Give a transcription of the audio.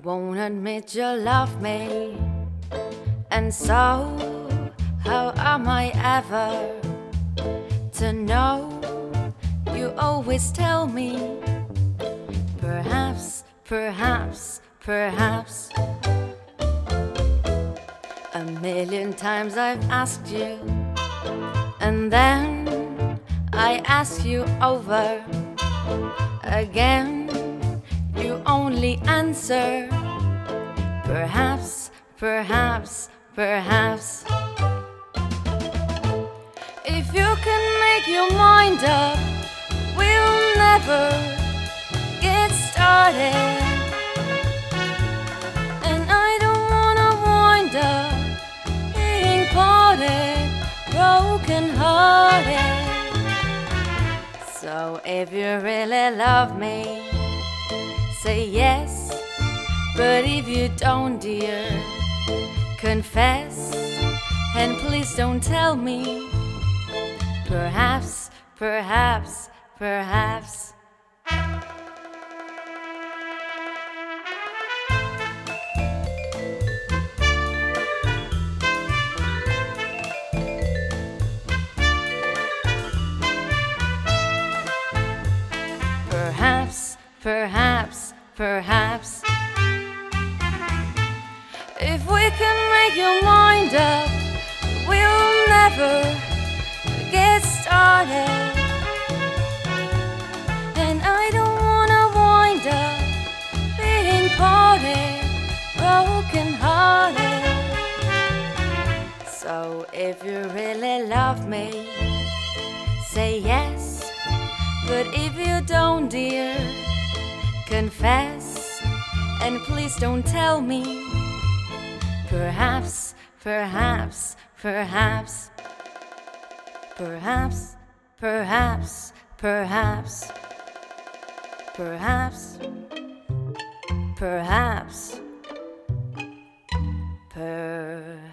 won't admit you love me, and so how am I ever to know? You always tell me, perhaps, perhaps, perhaps. A million times I've asked you, and then I ask you over again. You only answer, perhaps, perhaps, perhaps. If you can make your mind up, we'll never get started. And I don't wanna wind up being parted, broken hearted. So if you really love me, say yes. But if you don't, dear, confess. And please don't tell me, perhaps, perhaps, perhaps. Perhaps, perhaps, perhaps. If we can make your mind up, we'll never get started. And I don't wanna wind up being parted, broken hearted. So if you really love me, say yes. But if you don't, dear, confess. And please don't tell me, perhaps, perhaps, perhaps. Perhaps, perhaps, perhaps. Perhaps, perhaps, perhaps.